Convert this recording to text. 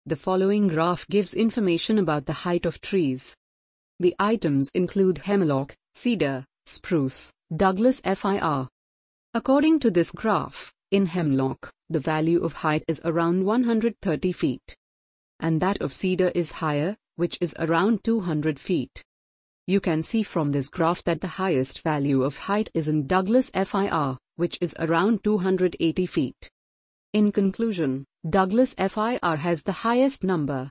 The following graph gives information about the height of trees. The items include hemlock, cedar, spruce, Douglas fir. According to this graph, in hemlock, the value of height is around 130 feet. And that of cedar is higher, which is around 200 feet. You can see from this graph that the highest value of height is in Douglas fir, which is around 280 feet. In conclusion, Douglas fir has the highest number.